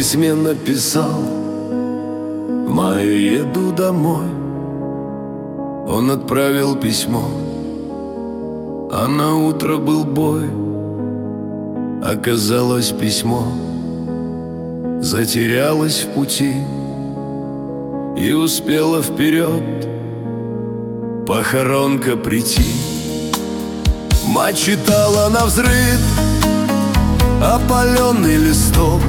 письме написал: в мае еду домой. Он отправил письмо, а на утро был бой. Оказалось, письмо затерялось в пути и успела вперед похоронка прийти. Мать читала навзрыд опаленный листок.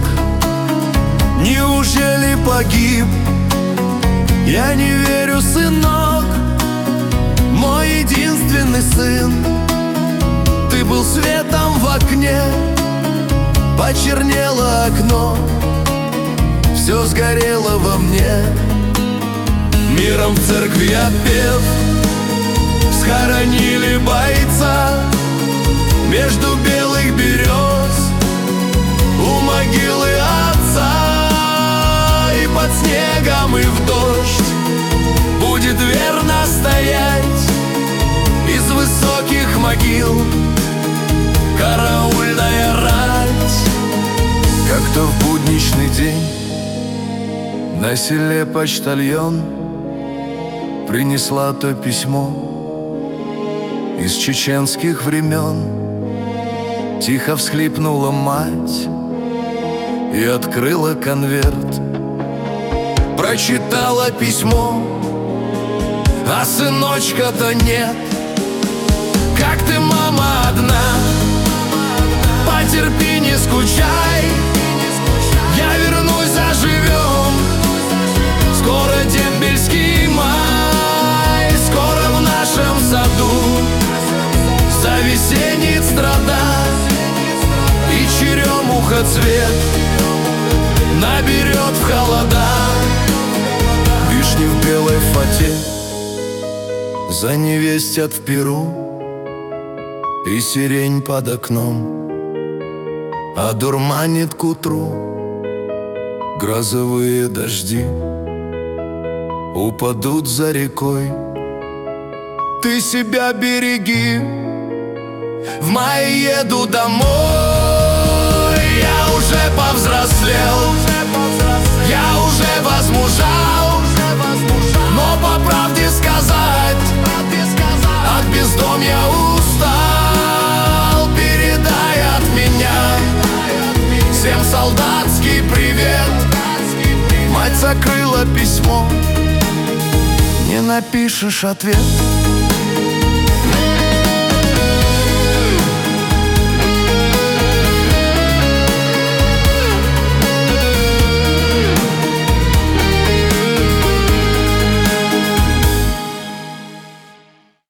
Неужели погиб? Я не верю, сынок, мой единственный сын. Ты был светом в окне, почернело окно, все сгорело во мне. Миром в церкви отпев, схоронили бойца между белых берез у могилы отца. И под снегом, и в дождь будет верно стоять из высоких могил караульная рать. Как-то в будничный день на селе почтальон принесла то письмо из чеченских времен. Тихо всхлипнула мать и открыла конверт. Прочитала письмо, а сыночка-то нет. Как ты, мама, одна? Потерпи, не скучай, я вернусь, заживем. Скоро дембельский май, скоро в нашем саду завесенит страда, и черемуха цвет наберет в холода. Вишни в белой фате заневестят в Перу, и сирень под окном одурманит к утру. Грозовые дожди упадут за рекой. Ты себя береги, в мае еду домой. Я уже повзрослел, я уже возмужал, но по правде сказать, от бездомья устал. Передай от меня всем солдатский привет. Мать закрыла письмо, не напишешь ответ.